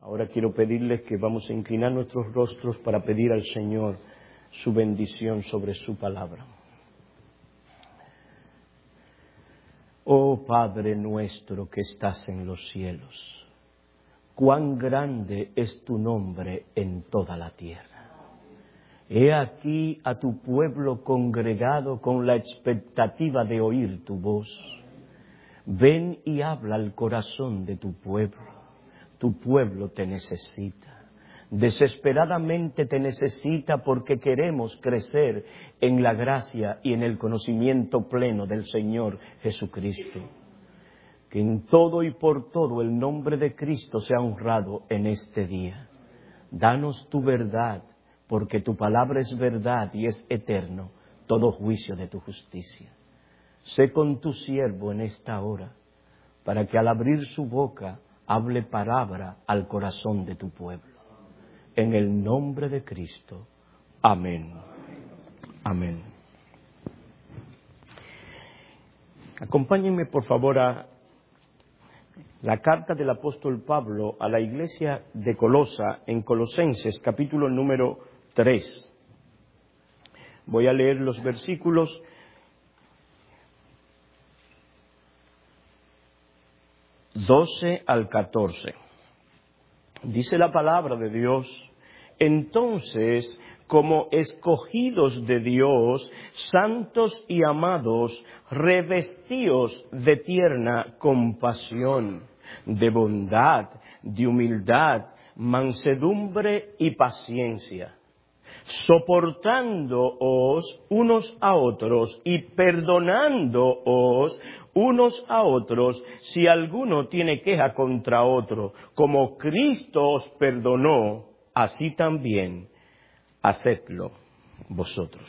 Ahora quiero pedirles que vamos a inclinar nuestros rostros para pedir al Señor su bendición sobre su palabra. Oh Padre nuestro que estás en los cielos, cuán grande es tu nombre en toda la tierra. He aquí a tu pueblo congregado con la expectativa de oír tu voz. Ven y habla al corazón de tu pueblo. Tu pueblo te necesita. Desesperadamente te necesita porque queremos crecer en la gracia y en el conocimiento pleno del Señor Jesucristo. Que en todo y por todo el nombre de Cristo sea honrado en este día. Danos tu verdad, porque tu palabra es verdad y es eterno, todo juicio de tu justicia. Sé con tu siervo en esta hora, para que al abrir su boca hable palabra al corazón de tu pueblo. En el nombre de Cristo. Amén. Amén. Acompáñenme por favor a la carta del apóstol Pablo a la iglesia de Colosa, en Colosenses, capítulo número 3. Voy a leer los versículos 12 al 14. Dice la palabra de Dios: entonces, como escogidos de Dios, santos y amados, revestíos de tierna compasión, de bondad, de humildad, mansedumbre y paciencia, soportándoos unos a otros y perdonándoos unos a otros si alguno tiene queja contra otro. Como Cristo os perdonó, así también hacedlo vosotros.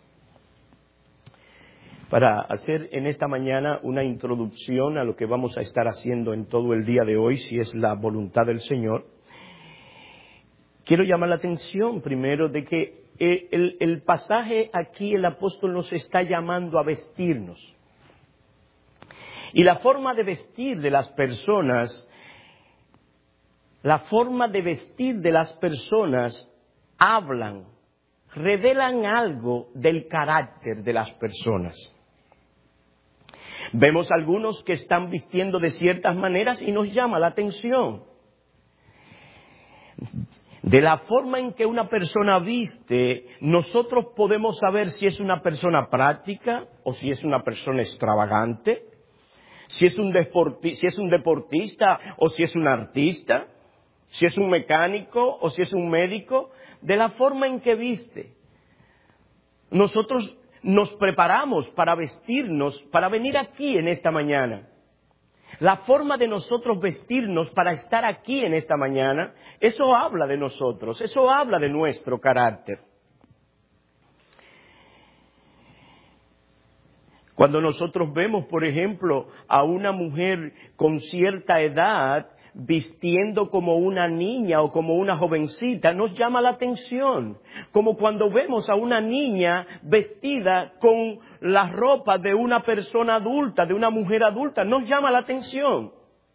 Para hacer en esta mañana una introducción a lo que vamos a estar haciendo en todo el día de hoy, si es la voluntad del Señor, quiero llamar la atención primero de que el pasaje aquí, el apóstol nos está llamando a vestirnos. Y la forma de vestir de las personas, hablan, revelan algo del carácter de las personas. Vemos algunos que están vistiendo de ciertas maneras y nos llama la atención. De la forma en que una persona viste, nosotros podemos saber si es una persona práctica o si es una persona extravagante, si es un deportista o si es un artista, si es un mecánico o si es un médico. De la forma en que viste, nosotros nos preparamos para vestirnos, para venir aquí en esta mañana. La forma de nosotros vestirnos para estar aquí en esta mañana, eso habla de nosotros, eso habla de nuestro carácter. Cuando nosotros vemos, por ejemplo, a una mujer con cierta edad vistiendo como una niña o como una jovencita, nos llama la atención. Como cuando vemos a una niña vestida con la ropa de una persona adulta, de una mujer adulta, nos llama la atención.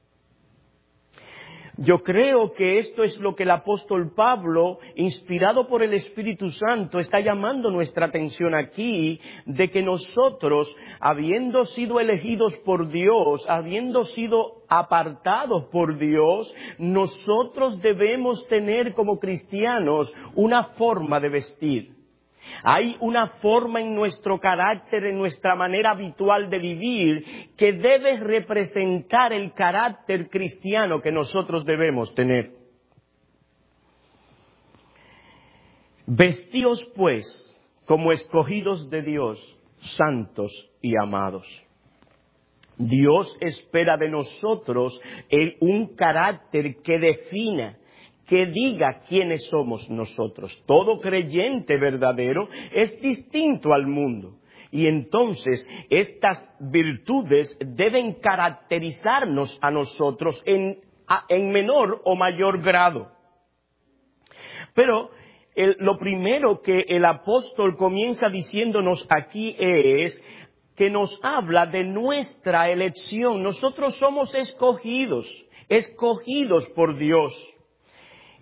Yo creo que esto es lo que el apóstol Pablo, inspirado por el Espíritu Santo, está llamando nuestra atención aquí, de que nosotros, habiendo sido elegidos por Dios, habiendo sido apartados por Dios, nosotros debemos tener como cristianos una forma de vestir. Hay una forma en nuestro carácter, en nuestra manera habitual de vivir, que debe representar el carácter cristiano que nosotros debemos tener. Vestíos pues como escogidos de Dios, santos y amados. Dios espera de nosotros un carácter que defina, que diga quiénes somos nosotros. Todo creyente verdadero es distinto al mundo. Y entonces estas virtudes deben caracterizarnos a nosotros en menor o mayor grado. Pero lo primero que el apóstol comienza diciéndonos aquí es que nos habla de nuestra elección. Nosotros somos escogidos por Dios.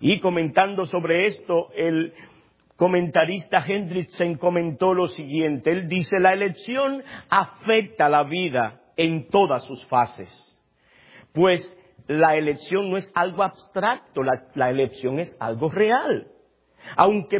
Y comentando sobre esto, el comentarista Hendrickson comentó lo siguiente. Él dice, la elección afecta la vida en todas sus fases. Pues la elección no es algo abstracto, la elección es algo real. Aunque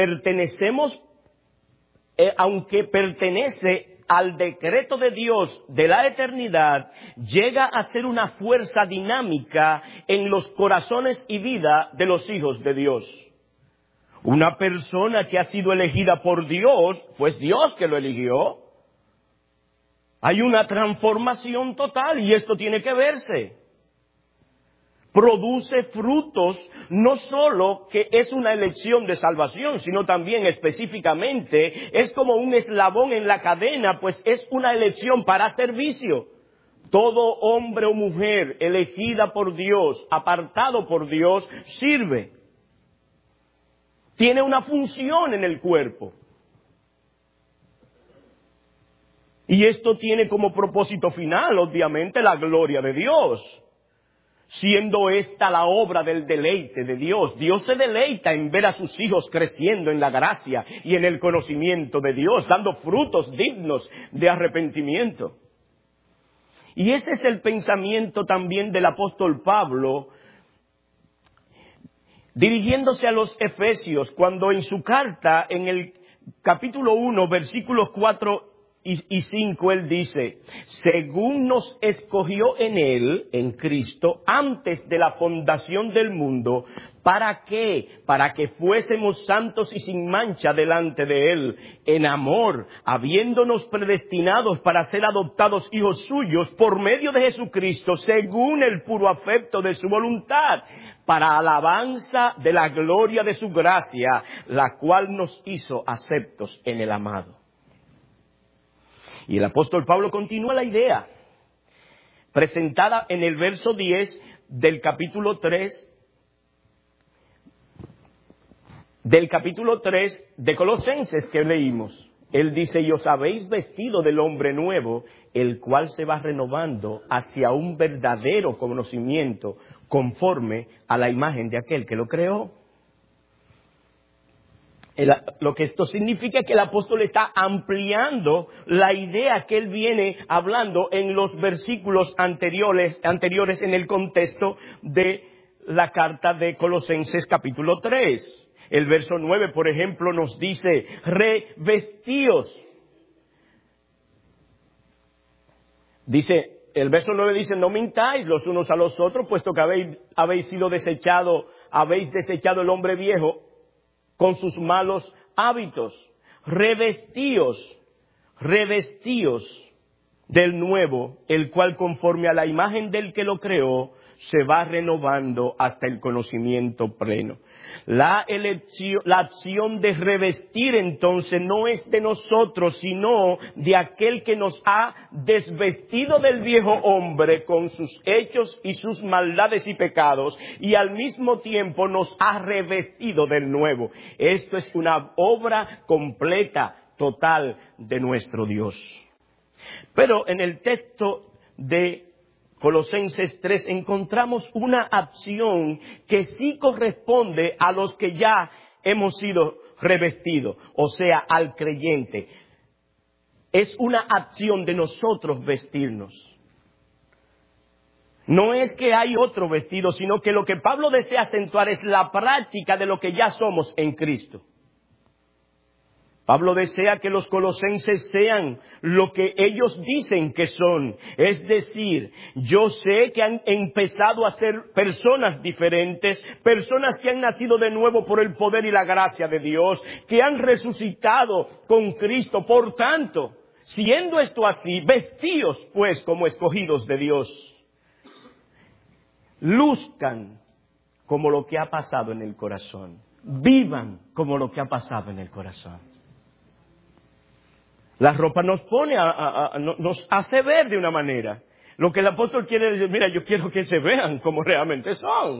pertenece al decreto de Dios de la eternidad, llega a ser una fuerza dinámica en los corazones y vida de los hijos de Dios. Una persona que ha sido elegida por Dios, pues Dios que lo eligió. Hay una transformación total y esto tiene que verse. Produce frutos, no solo que es una elección de salvación, sino también específicamente es como un eslabón en la cadena, pues es una elección para servicio. Todo hombre o mujer elegida por Dios, apartado por Dios, sirve. Tiene una función en el cuerpo. Y esto tiene como propósito final, obviamente, la gloria de Dios. Siendo esta la obra del deleite de Dios. Dios se deleita en ver a sus hijos creciendo en la gracia y en el conocimiento de Dios, dando frutos dignos de arrepentimiento. Y ese es el pensamiento también del apóstol Pablo, dirigiéndose a los Efesios, cuando en su carta, en el capítulo 1, versículos 4 y 5, él dice, según nos escogió en él, en Cristo, antes de la fundación del mundo, ¿para qué? Para que fuésemos santos y sin mancha delante de él, en amor, habiéndonos predestinados para ser adoptados hijos suyos por medio de Jesucristo, según el puro afecto de su voluntad, para alabanza de la gloria de su gracia, la cual nos hizo aceptos en el amado. Y el apóstol Pablo continúa la idea, presentada en el verso 10 del capítulo 3, de Colosenses que leímos. Él dice, y os habéis vestido del hombre nuevo, el cual se va renovando hacia un verdadero conocimiento conforme a la imagen de aquel que lo creó. Lo que esto significa es que el apóstol está ampliando la idea que él viene hablando en los versículos anteriores en el contexto de la carta de Colosenses capítulo 3. El verso 9, por ejemplo, nos dice, revestíos. El verso 9 dice, no mintáis los unos a los otros, puesto que habéis desechado el hombre viejo con sus malos hábitos. Revestíos del nuevo, el cual conforme a la imagen del que lo creó, se va renovando hasta el conocimiento pleno. La acción de revestir entonces no es de nosotros, sino de aquel que nos ha desvestido del viejo hombre con sus hechos y sus maldades y pecados, y al mismo tiempo nos ha revestido del nuevo. Esto es una obra completa, total de nuestro Dios. Pero en el texto de Colosenses 3 encontramos una acción que sí corresponde a los que ya hemos sido revestidos, o sea, al creyente. Es una acción de nosotros vestirnos. No es que hay otro vestido, sino que lo que Pablo desea acentuar es la práctica de lo que ya somos en Cristo. Pablo desea que los colosenses sean lo que ellos dicen que son. Es decir, yo sé que han empezado a ser personas diferentes, personas que han nacido de nuevo por el poder y la gracia de Dios, que han resucitado con Cristo. Por tanto, siendo esto así, vestíos pues como escogidos de Dios. Luzcan como lo que ha pasado en el corazón. Vivan como lo que ha pasado en el corazón. La ropa nos pone, nos hace ver de una manera. Lo que el apóstol quiere decir, mira, yo quiero que se vean como realmente son.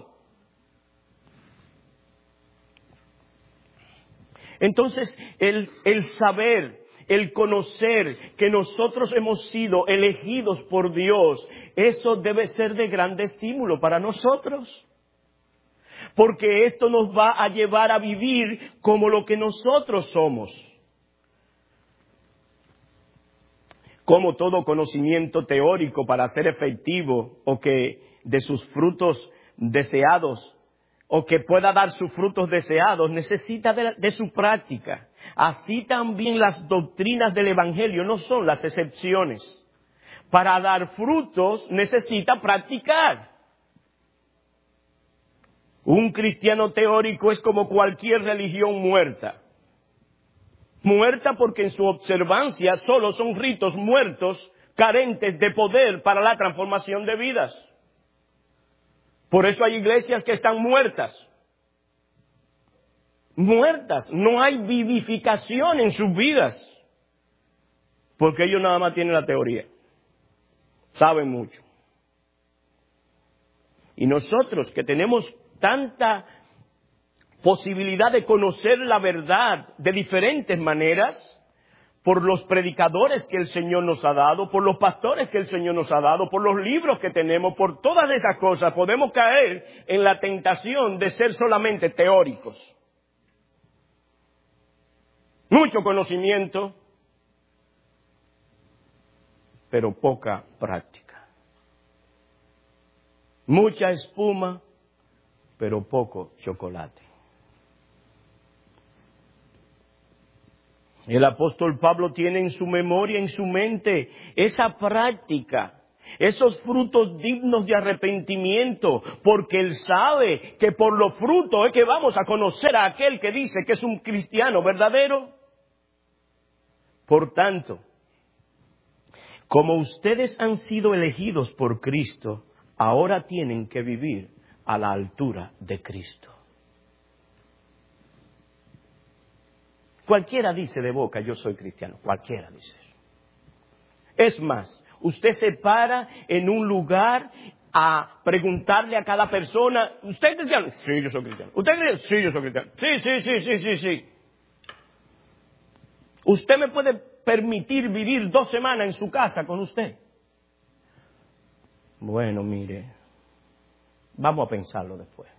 Entonces, el saber, el conocer que nosotros hemos sido elegidos por Dios, eso debe ser de grande estímulo para nosotros. porque esto nos va a llevar a vivir como lo que nosotros somos. Como todo conocimiento teórico para ser efectivo o que de sus frutos deseados o que pueda dar sus frutos deseados necesita de su práctica. Así también las doctrinas del Evangelio no son las excepciones. Para dar frutos necesita practicar. Un cristiano teórico es como cualquier religión muerta. Muerta porque en su observancia solo son ritos muertos, carentes de poder para la transformación de vidas. Por eso hay iglesias que están muertas. Muertas, no hay vivificación en sus vidas. Porque ellos nada más tienen la teoría. Saben mucho. Y nosotros que tenemos tanta posibilidad de conocer la verdad de diferentes maneras, por los predicadores que el Señor nos ha dado, por los pastores que el Señor nos ha dado, por los libros que tenemos, por todas estas cosas, podemos caer en la tentación de ser solamente teóricos. Mucho conocimiento, pero poca práctica. Mucha espuma, pero poco chocolate. El apóstol Pablo tiene en su memoria, en su mente, esa práctica, esos frutos dignos de arrepentimiento, porque él sabe que por los frutos es que vamos a conocer a aquel que dice que es un cristiano verdadero. Por tanto, como ustedes han sido elegidos por Cristo, ahora tienen que vivir a la altura de Cristo. Cualquiera dice de boca, yo soy cristiano. Cualquiera dice eso. Es más, usted se para en un lugar a preguntarle a cada persona, ¿usted es cristiano? Sí, yo soy cristiano. ¿Usted es cristiano? Sí, yo soy cristiano. Sí. ¿Usted me puede permitir vivir 2 semanas en su casa con usted? Bueno, mire, vamos a pensarlo después.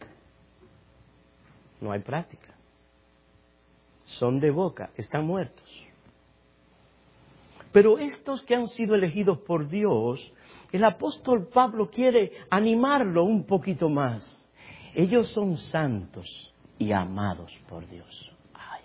No hay práctica. Son de boca, están muertos. Pero estos que han sido elegidos por Dios, el apóstol Pablo quiere animarlo un poquito más. Ellos son santos y amados por Dios. Ay.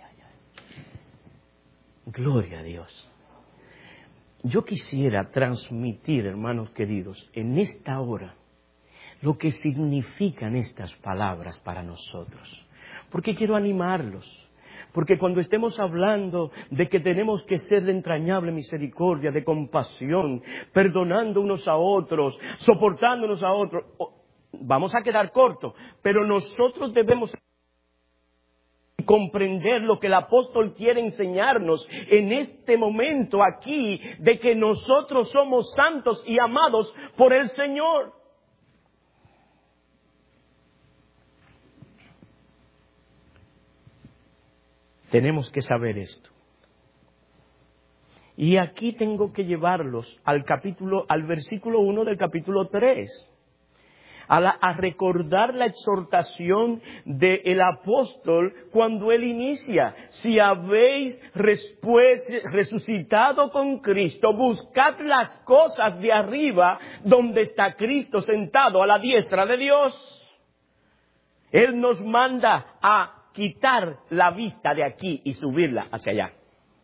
Gloria a Dios. Yo quisiera transmitir, hermanos queridos, en esta hora, lo que significan estas palabras para nosotros. Porque quiero animarlos. Porque cuando estemos hablando de que tenemos que ser de entrañable misericordia, de compasión, perdonando unos a otros, soportándonos a otros, vamos a quedar cortos. Pero nosotros debemos comprender lo que el apóstol quiere enseñarnos en este momento aquí, de que nosotros somos santos y amados por el Señor. Tenemos que saber esto. Y aquí tengo que llevarlos al versículo 1 del capítulo 3. A recordar la exhortación del apóstol cuando él inicia. Si habéis resucitado con Cristo, buscad las cosas de arriba donde está Cristo sentado a la diestra de Dios. Él nos manda a quitar la vista de aquí y subirla hacia allá.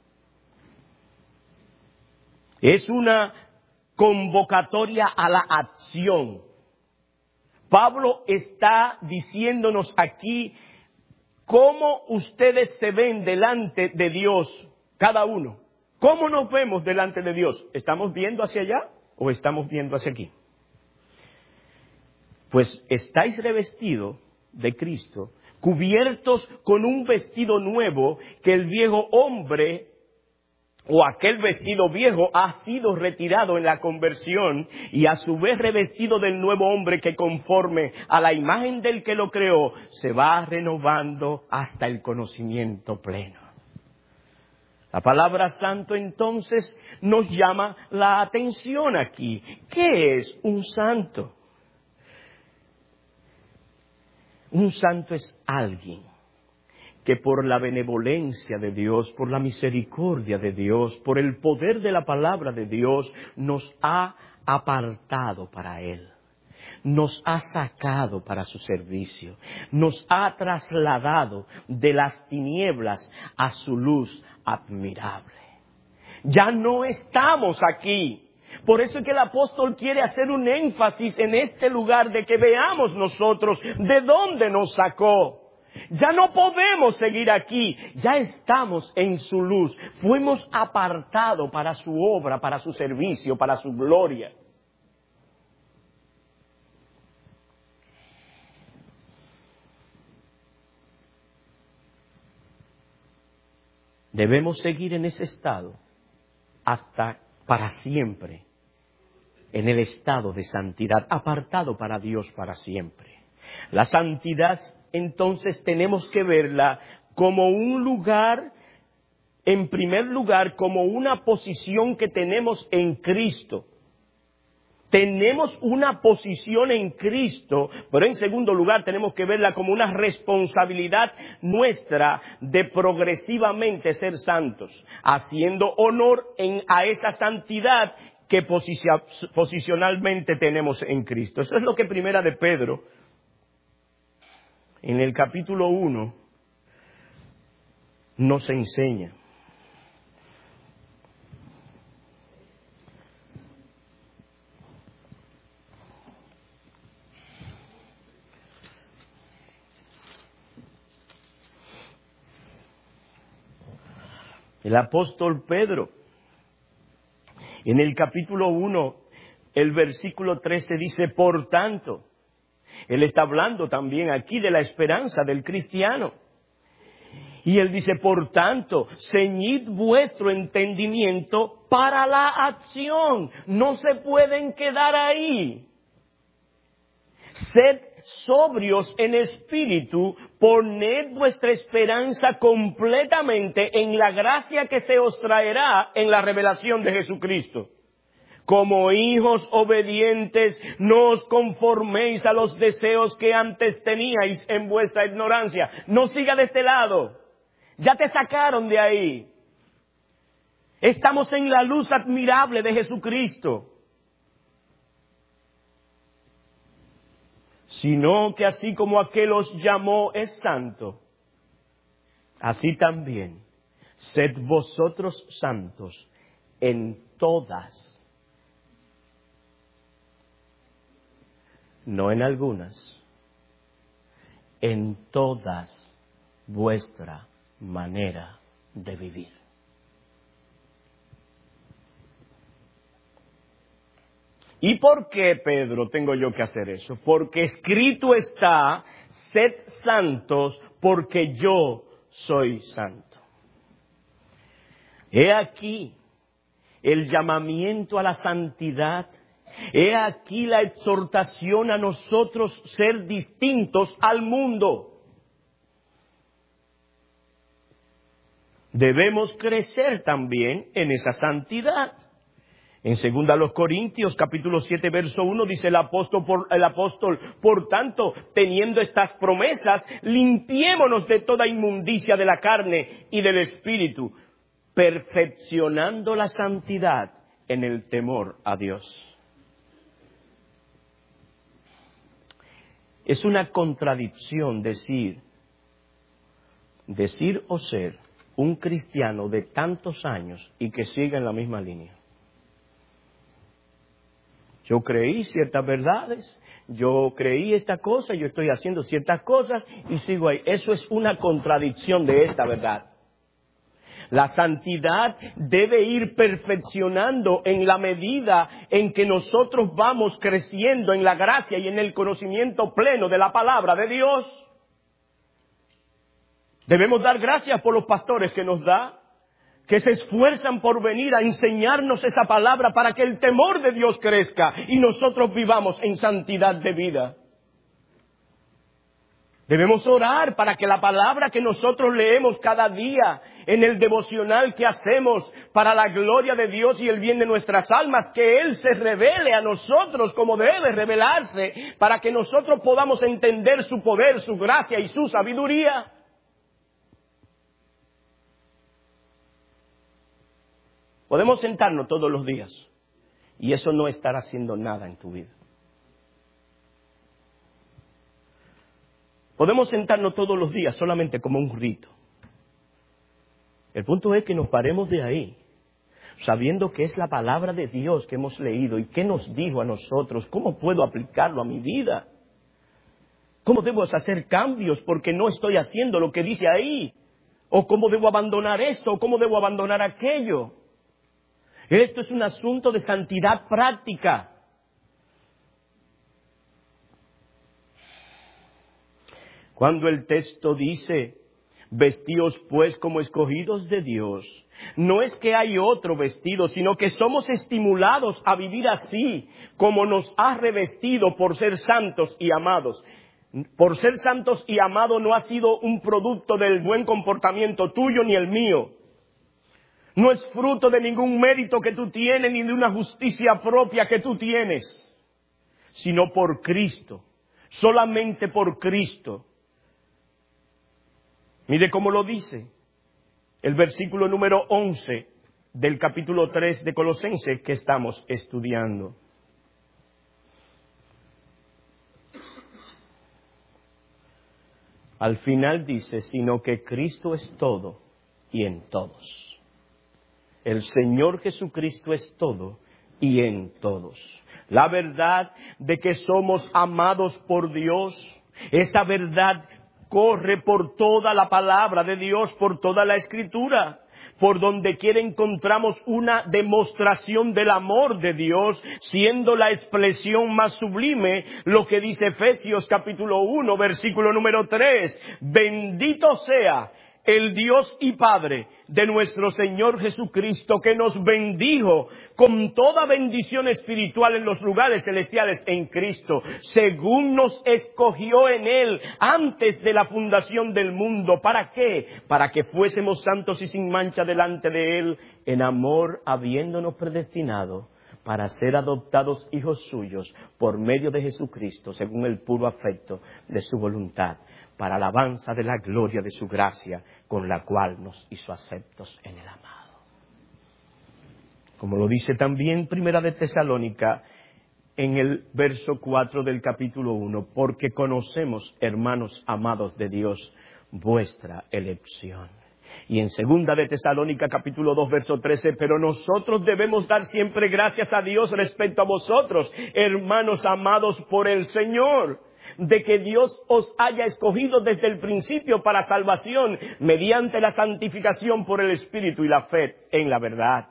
Es una convocatoria a la acción. Pablo está diciéndonos aquí cómo ustedes se ven delante de Dios, cada uno. ¿Cómo nos vemos delante de Dios? ¿Estamos viendo hacia allá o estamos viendo hacia aquí? Pues estáis revestidos de Cristo, cubiertos con un vestido nuevo, que el viejo hombre o aquel vestido viejo ha sido retirado en la conversión y a su vez revestido del nuevo hombre que conforme a la imagen del que lo creó se va renovando hasta el conocimiento pleno. La palabra santo entonces nos llama la atención aquí. ¿Qué es un santo? Un santo es alguien que por la benevolencia de Dios, por la misericordia de Dios, por el poder de la palabra de Dios, nos ha apartado para Él. Nos ha sacado para su servicio, nos ha trasladado de las tinieblas a su luz admirable. Ya no estamos aquí. Por eso es que el apóstol quiere hacer un énfasis en este lugar de que veamos nosotros de dónde nos sacó. Ya no podemos seguir aquí, ya estamos en su luz. Fuimos apartados para su obra, para su servicio, para su gloria. Debemos seguir en ese estado hasta para siempre, en el estado de santidad, apartado para Dios para siempre. La santidad, entonces, tenemos que verla como un lugar, en primer lugar, como una posición que tenemos en Cristo. Tenemos una posición en Cristo, pero en segundo lugar tenemos que verla como una responsabilidad nuestra de progresivamente ser santos, haciendo honor a esa santidad que posicionalmente tenemos en Cristo. Eso es lo que Primera de Pedro, en el capítulo 1, nos enseña. El apóstol Pedro, en el capítulo 1, el versículo 13 dice, por tanto, él está hablando también aquí de la esperanza del cristiano. Y él dice, por tanto, ceñid vuestro entendimiento para la acción. No se pueden quedar ahí. Sed sobrios en espíritu, poned vuestra esperanza completamente en la gracia que se os traerá en la revelación de Jesucristo. Como hijos obedientes, no os conforméis a los deseos que antes teníais en vuestra ignorancia. No siga de este lado. Ya te sacaron de ahí. Estamos en la luz admirable de Jesucristo. Sino que así como aquel os llamó es santo, así también sed vosotros santos en todas, no en algunas, en todas vuestra manera de vivir. ¿Y por qué, Pedro, tengo yo que hacer eso? Porque escrito está, sed santos porque yo soy santo. He aquí el llamamiento a la santidad. He aquí la exhortación a nosotros ser distintos al mundo. Debemos crecer también en esa santidad. En 2 Corintios capítulo 7 verso 1 dice el apóstol, por tanto, teniendo estas promesas, limpiémonos de toda inmundicia de la carne y del espíritu, perfeccionando la santidad en el temor a Dios. Es una contradicción decir o ser un cristiano de tantos años y que siga en la misma línea. Yo creí ciertas verdades, yo creí esta cosa, yo estoy haciendo ciertas cosas y sigo ahí. Eso es una contradicción de esta verdad. La santidad debe ir perfeccionando en la medida en que nosotros vamos creciendo en la gracia y en el conocimiento pleno de la palabra de Dios. Debemos dar gracias por los pastores que nos da, que se esfuerzan por venir a enseñarnos esa palabra para que el temor de Dios crezca y nosotros vivamos en santidad de vida. Debemos orar para que la palabra que nosotros leemos cada día en el devocional que hacemos para la gloria de Dios y el bien de nuestras almas, que Él se revele a nosotros como debe revelarse, para que nosotros podamos entender su poder, su gracia y su sabiduría. Podemos sentarnos todos los días y eso no estará haciendo nada en tu vida. Podemos sentarnos todos los días solamente como un rito. El punto es que nos paremos de ahí, sabiendo que es la palabra de Dios que hemos leído y qué nos dijo a nosotros, cómo puedo aplicarlo a mi vida, cómo debo hacer cambios porque no estoy haciendo lo que dice ahí, o cómo debo abandonar esto, o cómo debo abandonar aquello. Esto es un asunto de santidad práctica. Cuando el texto dice, vestíos pues como escogidos de Dios, no es que hay otro vestido, sino que somos estimulados a vivir así, como nos ha revestido por ser santos y amados. Por ser santos y amados no ha sido un producto del buen comportamiento tuyo ni el mío. No es fruto de ningún mérito que tú tienes, ni de una justicia propia que tú tienes, sino por Cristo, solamente por Cristo. Mire cómo lo dice el versículo número 11 del capítulo 3 de Colosenses que estamos estudiando. Al final dice, sino que Cristo es todo y en todos. El Señor Jesucristo es todo y en todos. La verdad de que somos amados por Dios, esa verdad corre por toda la palabra de Dios, por toda la Escritura. Por donde quiera encontramos una demostración del amor de Dios, siendo la expresión más sublime lo que dice Efesios capítulo 1, versículo número 3. Bendito sea el Dios y Padre de nuestro Señor Jesucristo, que nos bendijo con toda bendición espiritual en los lugares celestiales en Cristo, según nos escogió en Él antes de la fundación del mundo. ¿Para qué? Para que fuésemos santos y sin mancha delante de Él, en amor, habiéndonos predestinado para ser adoptados hijos suyos por medio de Jesucristo, según el puro afecto de su voluntad, para alabanza de la gloria de su gracia, con la cual nos hizo aceptos en el amado. Como lo dice también Primera de Tesalónica, en el verso 4 del capítulo 1, porque conocemos, hermanos amados de Dios, vuestra elección. Y en Segunda de Tesalónica capítulo 2 verso 13, pero nosotros debemos dar siempre gracias a Dios respecto a vosotros, hermanos amados por el Señor, de que Dios os haya escogido desde el principio para salvación, mediante la santificación por el Espíritu y la fe en la verdad.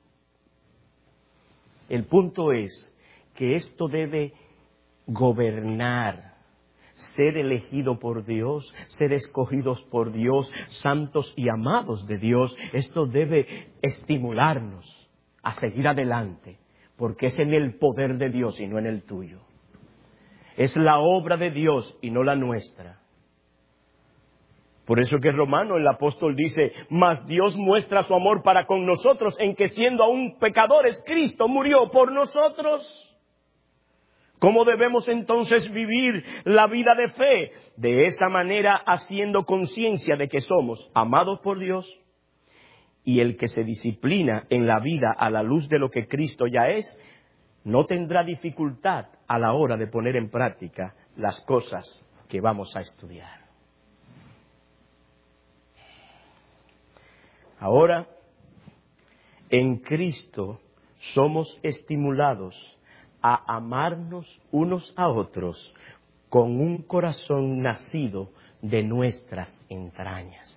El punto es que esto debe gobernar, ser elegido por Dios, ser escogidos por Dios, santos y amados de Dios. Esto debe estimularnos a seguir adelante, porque es en el poder de Dios y no en el tuyo. Es la obra de Dios y no la nuestra. Por eso que Romano, el apóstol dice, mas Dios muestra su amor para con nosotros en que siendo aún pecadores, Cristo murió por nosotros. ¿Cómo debemos entonces vivir la vida de fe? De esa manera, haciendo conciencia de que somos amados por Dios, y el que se disciplina en la vida a la luz de lo que Cristo ya es, no tendrá dificultad a la hora de poner en práctica las cosas que vamos a estudiar. Ahora, en Cristo somos estimulados a amarnos unos a otros con un corazón nacido de nuestras entrañas.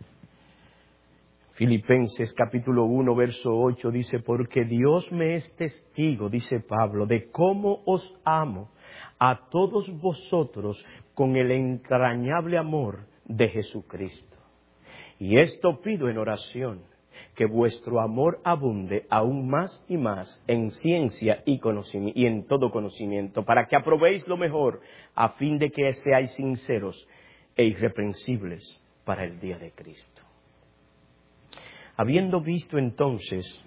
Filipenses capítulo 1 verso 8 dice, porque Dios me es testigo, dice Pablo, de cómo os amo a todos vosotros con el entrañable amor de Jesucristo. Y esto pido en oración, que vuestro amor abunde aún más y más en ciencia y conocimiento, y en todo conocimiento, para que aprobéis lo mejor, a fin de que seáis sinceros e irreprensibles para el día de Cristo. Habiendo visto entonces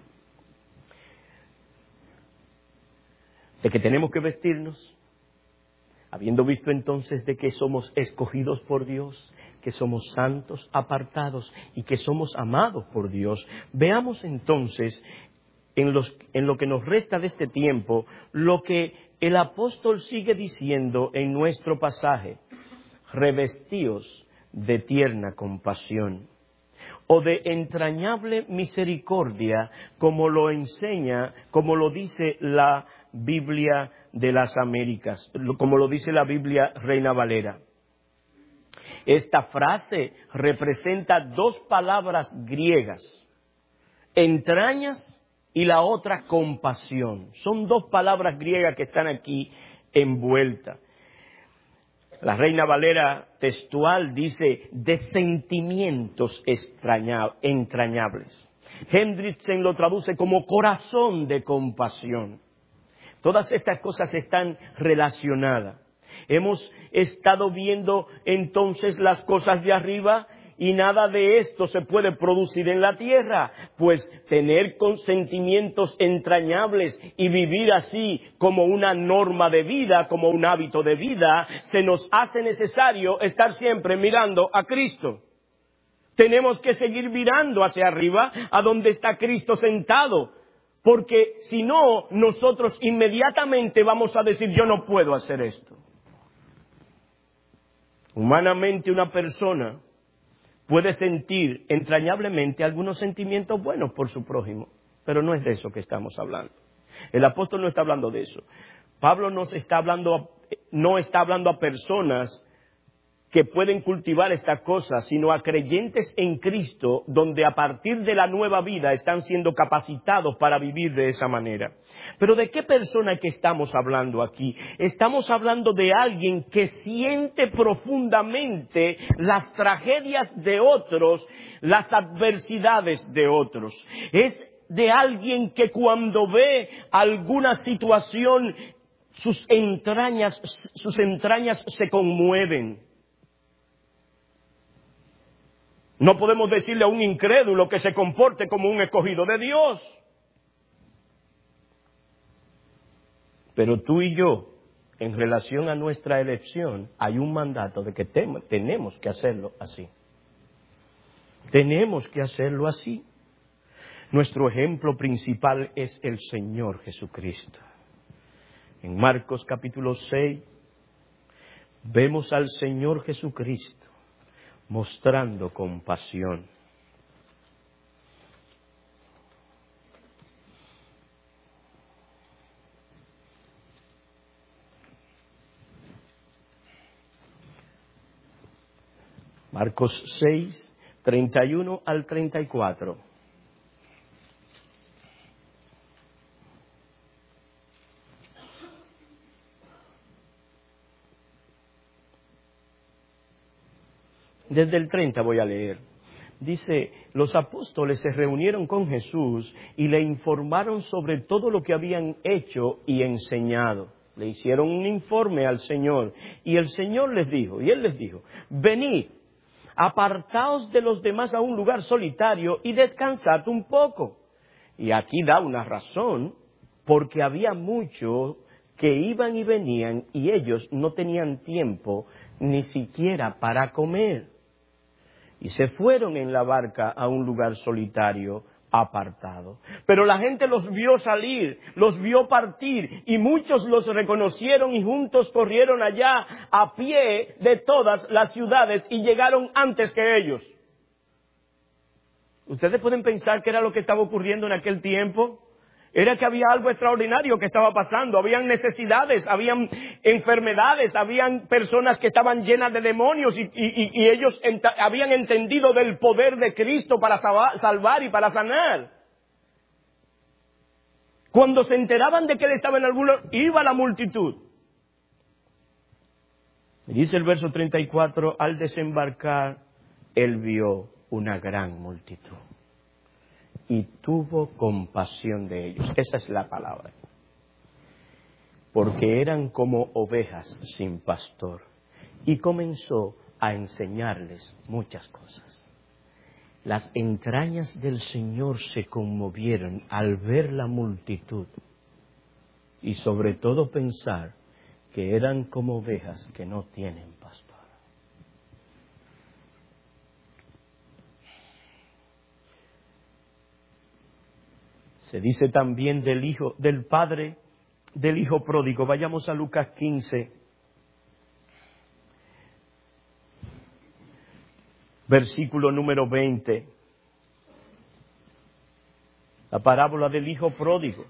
de que tenemos que vestirnos, habiendo visto entonces de que somos escogidos por Dios, que somos santos, apartados y que somos amados por Dios, veamos entonces en lo que nos resta de este tiempo lo que el apóstol sigue diciendo en nuestro pasaje: revestíos de tierna compasión o de entrañable misericordia, como lo enseña, como lo dice la Biblia de las Américas, como lo dice la Biblia Reina Valera. Esta frase representa dos palabras griegas, entrañas y la otra compasión. Son dos palabras griegas que están aquí envueltas. La Reina Valera textual dice de sentimientos entrañables. Hendrickson lo traduce como corazón de compasión. Todas estas cosas están relacionadas. Hemos estado viendo entonces las cosas de arriba y nada de esto se puede producir en la tierra, pues tener sentimientos entrañables y vivir así como una norma de vida, como un hábito de vida, se nos hace necesario estar siempre mirando a Cristo. Tenemos que seguir mirando hacia arriba, a donde está Cristo sentado, porque si no, nosotros inmediatamente vamos a decir: yo no puedo hacer esto. Humanamente una persona puede sentir entrañablemente algunos sentimientos buenos por su prójimo, pero no es de eso que estamos hablando. El apóstol no está hablando de eso. Pablo no está hablando a personas que pueden cultivar estas cosas, sino a creyentes en Cristo, donde a partir de la nueva vida están siendo capacitados para vivir de esa manera. Pero ¿de qué persona que estamos hablando aquí? Estamos hablando de alguien que siente profundamente las tragedias de otros, las adversidades de otros. Es de alguien que cuando ve alguna situación, sus entrañas se conmueven. No podemos decirle a un incrédulo que se comporte como un escogido de Dios. Pero tú y yo, en relación a nuestra elección, hay un mandato de que tenemos que hacerlo así. Tenemos que hacerlo así. Nuestro ejemplo principal es el Señor Jesucristo. En Marcos capítulo 6, vemos al Señor Jesucristo mostrando compasión. Marcos 6, 31 al 34. Desde el 30 voy a leer. Dice: los apóstoles se reunieron con Jesús y le informaron sobre todo lo que habían hecho y enseñado. Le hicieron un informe al Señor y el Señor les dijo, venid, apartaos de los demás a un lugar solitario y descansad un poco. Y aquí da una razón, porque había muchos que iban y venían y ellos no tenían tiempo ni siquiera para comer. Y se fueron en la barca a un lugar solitario, apartado. Pero la gente los vio salir, los vio partir, y muchos los reconocieron y juntos corrieron allá a pie de todas las ciudades y llegaron antes que ellos. ¿Ustedes pueden pensar qué era lo que estaba ocurriendo en aquel tiempo? Era que había algo extraordinario que estaba pasando, habían necesidades, habían enfermedades, habían personas que estaban llenas de demonios y ellos habían entendido del poder de Cristo para salvar y para sanar. Cuando se enteraban de que él estaba en algún lugar, iba la multitud. Dice el verso 34, al desembarcar, él vio una gran multitud y tuvo compasión de ellos. Esa es la palabra. Porque eran como ovejas sin pastor. Y comenzó a enseñarles muchas cosas. Las entrañas del Señor se conmovieron al ver la multitud y sobre todo pensar que eran como ovejas que no tienen pastor. Se dice también del padre del hijo pródigo. Vayamos a Lucas 15, versículo número 20. La parábola del hijo pródigo.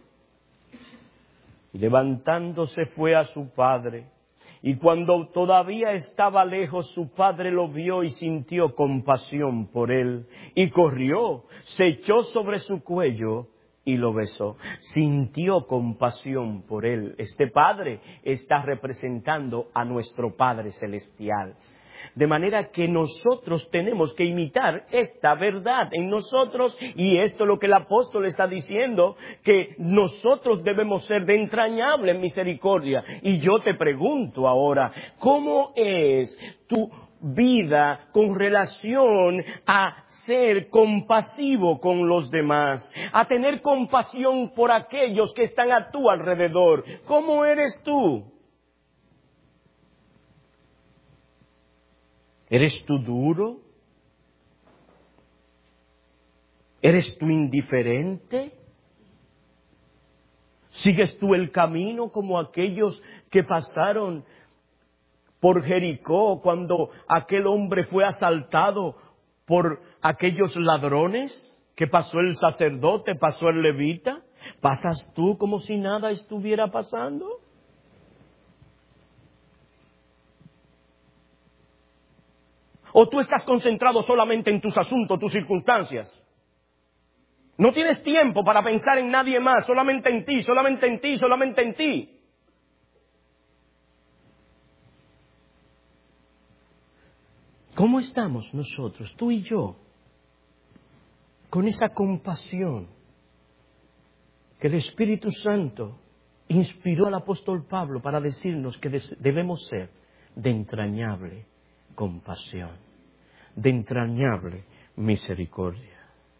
Y levantándose fue a su padre. Y cuando todavía estaba lejos, su padre lo vio y sintió compasión por él. Y corrió, se echó sobre su cuello y lo besó. Sintió compasión por él. Este padre está representando a nuestro Padre Celestial. De manera que nosotros tenemos que imitar esta verdad en nosotros, y esto es lo que el apóstol está diciendo, que nosotros debemos ser de entrañable misericordia. Y yo te pregunto ahora, ¿cómo es tu vida con relación a ser compasivo con los demás, a tener compasión por aquellos que están a tu alrededor? ¿Cómo eres tú? ¿Eres tú duro? ¿Eres tú indiferente? ¿Sigues tú el camino como aquellos que pasaron por Jericó cuando aquel hombre fue asaltado por aquellos ladrones? ¿Que pasó el sacerdote, pasó el levita? ¿Pasas tú como si nada estuviera pasando? ¿O tú estás concentrado solamente en tus asuntos, tus circunstancias? No tienes tiempo para pensar en nadie más, solamente en ti, solamente en ti, solamente en ti. ¿Cómo estamos nosotros, tú y yo, con esa compasión que el Espíritu Santo inspiró al apóstol Pablo para decirnos que debemos ser de entrañable compasión, de entrañable misericordia?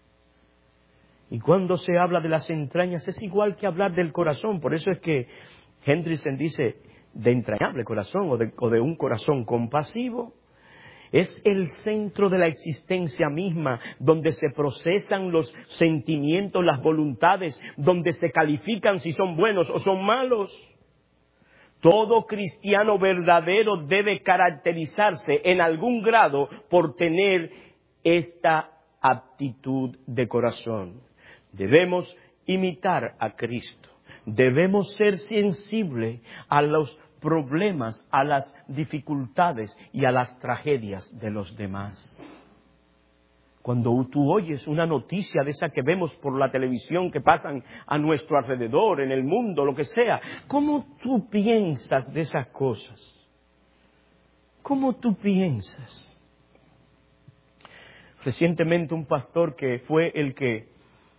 Y cuando se habla de las entrañas es igual que hablar del corazón. Por eso es que Hendrickson dice de entrañable corazón o de un corazón compasivo. Es el centro de la existencia misma, donde se procesan los sentimientos, las voluntades, donde se califican si son buenos o son malos. Todo cristiano verdadero debe caracterizarse en algún grado por tener esta aptitud de corazón. Debemos imitar a Cristo. Debemos ser sensibles a los problemas, a las dificultades y a las tragedias de los demás. Cuando tú oyes una noticia de esa que vemos por la televisión que pasan a nuestro alrededor, en el mundo, lo que sea, ¿cómo tú piensas de esas cosas? ¿Cómo tú piensas? Recientemente un pastor que fue el que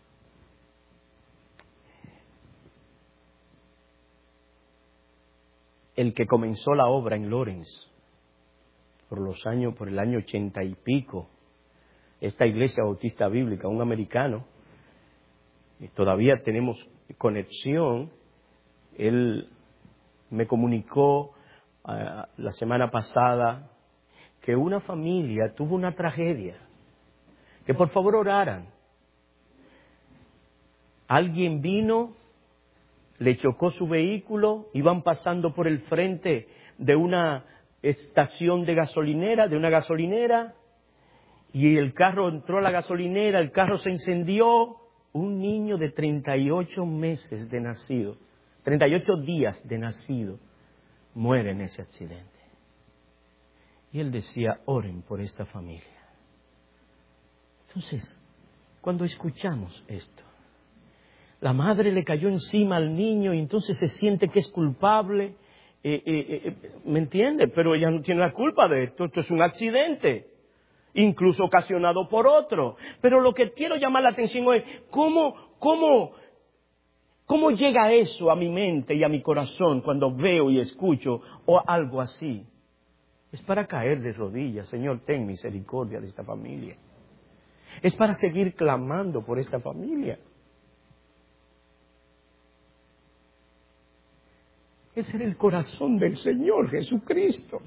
comenzó la obra en Lawrence por el año 80 y pico, esta iglesia bautista bíblica, un americano, y todavía tenemos conexión. Él me comunicó la semana pasada que una familia tuvo una tragedia, que por favor oraran. Alguien vino, le chocó su vehículo, iban pasando por el frente de una estación de una gasolinera, y el carro entró a la gasolinera, el carro se encendió. Un niño de 38 meses de nacido, 38 días de nacido, muere en ese accidente. Y él decía, oren por esta familia. Entonces, cuando escuchamos esto, la madre le cayó encima al niño y entonces se siente que es culpable, ¿me entiende? Pero ella no tiene la culpa de esto, esto es un accidente, incluso ocasionado por otro. Pero lo que quiero llamar la atención es, ¿cómo llega eso a mi mente y a mi corazón cuando veo y escucho o algo así? Es para caer de rodillas, Señor, ten misericordia de esta familia. Es para seguir clamando por esta familia. Ese era el corazón del Señor Jesucristo.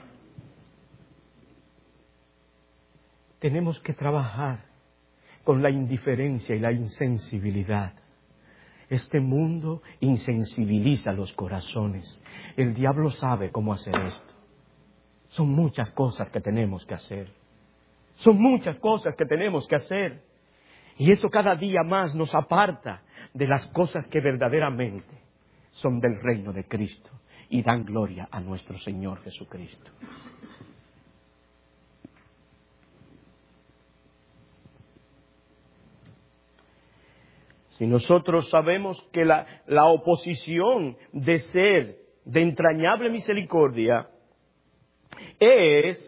Tenemos que trabajar con la indiferencia y la insensibilidad. Este mundo insensibiliza los corazones. El diablo sabe cómo hacer esto. Son muchas cosas que tenemos que hacer. Son muchas cosas que tenemos que hacer. Y eso cada día más nos aparta de las cosas que verdaderamente son del reino de Cristo y dan gloria a nuestro Señor Jesucristo. Si nosotros sabemos que la oposición de ser de entrañable misericordia es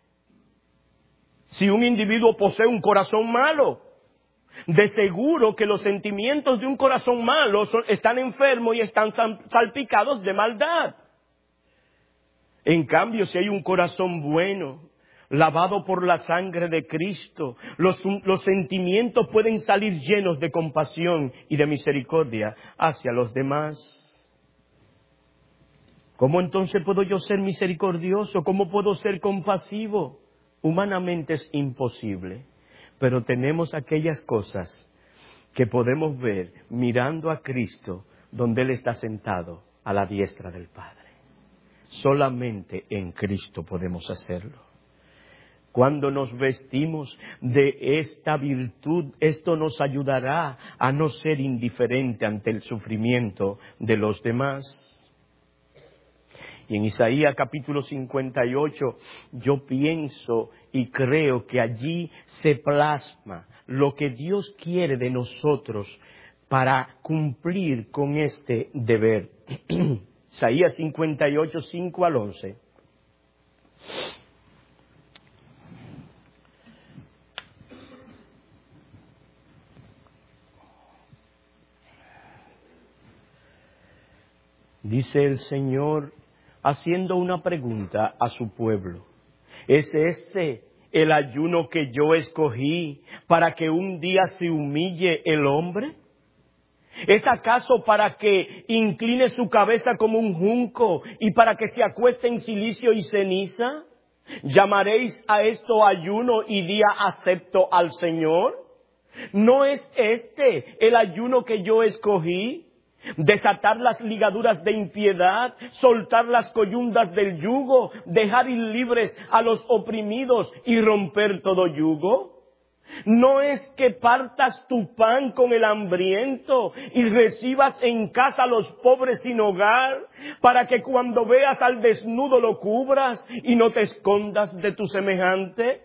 si un individuo posee un corazón malo, de seguro que los sentimientos de un corazón malo están enfermos y están salpicados de maldad. En cambio, si hay un corazón bueno, lavado por la sangre de Cristo, los sentimientos pueden salir llenos de compasión y de misericordia hacia los demás. ¿Cómo entonces puedo yo ser misericordioso? ¿Cómo puedo ser compasivo? Humanamente es imposible, pero tenemos aquellas cosas que podemos ver mirando a Cristo donde Él está sentado a la diestra del Padre. Solamente en Cristo podemos hacerlo. Cuando nos vestimos de esta virtud, esto nos ayudará a no ser indiferente ante el sufrimiento de los demás. Y en Isaías capítulo 58, yo pienso y creo que allí se plasma lo que Dios quiere de nosotros para cumplir con este deber. Isaías 58, 5 al 11. Dice el Señor, haciendo una pregunta a su pueblo. ¿Es este el ayuno que yo escogí para que un día se humille el hombre? ¿Es acaso para que incline su cabeza como un junco y para que se acueste en silicio y ceniza? ¿Llamaréis a esto ayuno y día acepto al Señor? ¿No es este el ayuno que yo escogí? Desatar las ligaduras de impiedad, soltar las coyundas del yugo, dejar ir libres a los oprimidos y romper todo yugo. ¿No es que partas tu pan con el hambriento y recibas en casa a los pobres sin hogar, para que cuando veas al desnudo lo cubras y no te escondas de tu semejante?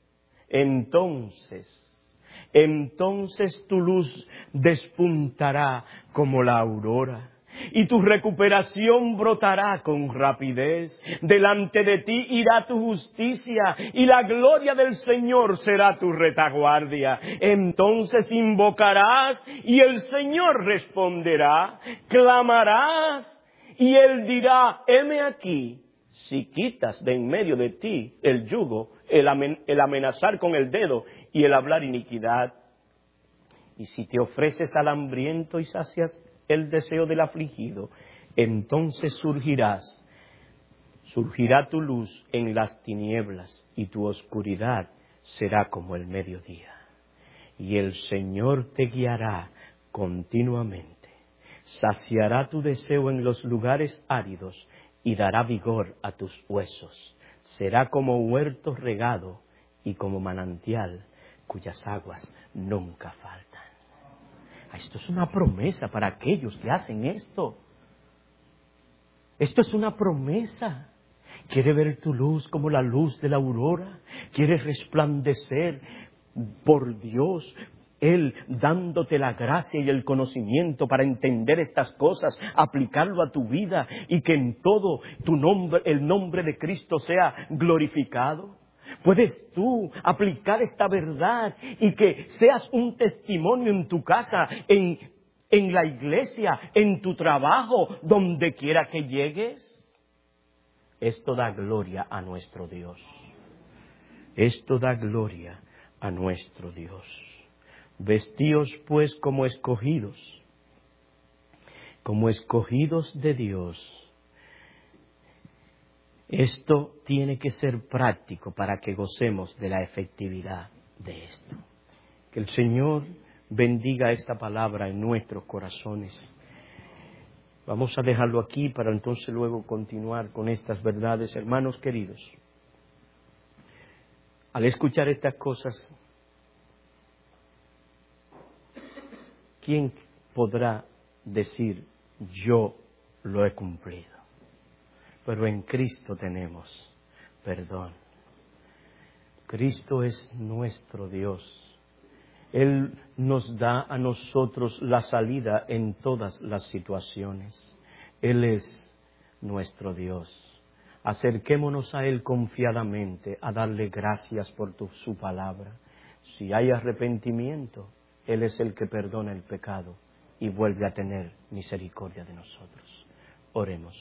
Entonces tu luz despuntará como la aurora, y tu recuperación brotará con rapidez. Delante de ti irá tu justicia, y la gloria del Señor será tu retaguardia. Entonces invocarás, y el Señor responderá. Clamarás, y Él dirá, heme aquí. Si quitas de en medio de ti el yugo, el amenazar con el dedo y el hablar iniquidad. Y si te ofreces al hambriento y sacias el deseo del afligido, entonces surgirá tu luz en las tinieblas y tu oscuridad será como el mediodía. Y el Señor te guiará continuamente, saciará tu deseo en los lugares áridos y dará vigor a tus huesos. Será como huerto regado y como manantial cuyas aguas nunca faltan. Esto es una promesa para aquellos que hacen esto. Esto es una promesa. ¿Quiere ver tu luz como la luz de la aurora? ¿Quieres resplandecer por Dios? Él dándote la gracia y el conocimiento para entender estas cosas, aplicarlo a tu vida y que en todo tu nombre, el nombre de Cristo sea glorificado. ¿Puedes tú aplicar esta verdad y que seas un testimonio en tu casa, en la iglesia, en tu trabajo, donde quiera que llegues? Esto da gloria a nuestro Dios. Esto da gloria a nuestro Dios. Vestíos pues como escogidos de Dios. Esto tiene que ser práctico para que gocemos de la efectividad de esto. Que el Señor bendiga esta palabra en nuestros corazones. Vamos a dejarlo aquí para entonces luego continuar con estas verdades, hermanos queridos. Al escuchar estas cosas, ¿quién podrá decir yo lo he cumplido? Pero en Cristo tenemos perdón. Cristo es nuestro Dios. Él nos da a nosotros la salida en todas las situaciones. Él es nuestro Dios. Acerquémonos a Él confiadamente, a darle gracias por su palabra. Si hay arrepentimiento, Él es el que perdona el pecado y vuelve a tener misericordia de nosotros. Oremos.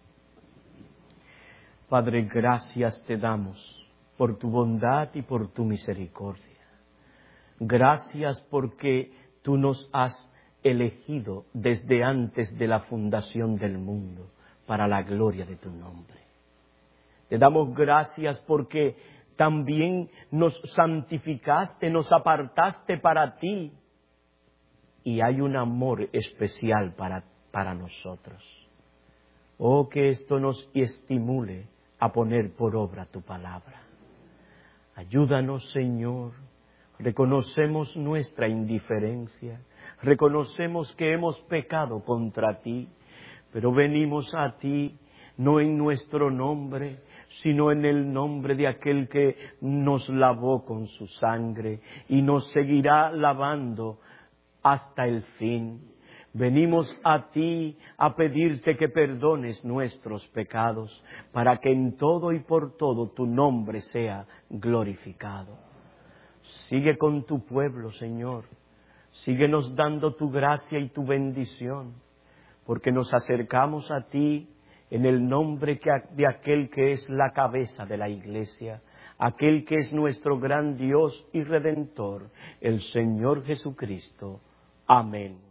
Padre, gracias te damos por tu bondad y por tu misericordia. Gracias porque tú nos has elegido desde antes de la fundación del mundo para la gloria de tu nombre. Te damos gracias porque también nos santificaste, nos apartaste para ti y hay un amor especial para nosotros. Oh, que esto nos estimule a poner por obra tu palabra. Ayúdanos, Señor. Reconocemos nuestra indiferencia, reconocemos que hemos pecado contra ti, pero venimos a ti no en nuestro nombre, sino en el nombre de aquel que nos lavó con su sangre y nos seguirá lavando hasta el fin. Venimos a ti a pedirte que perdones nuestros pecados, para que en todo y por todo tu nombre sea glorificado. Sigue con tu pueblo, Señor. Síguenos dando tu gracia y tu bendición, porque nos acercamos a ti en el nombre de aquel que es la cabeza de la Iglesia, aquel que es nuestro gran Dios y Redentor, el Señor Jesucristo. Amén.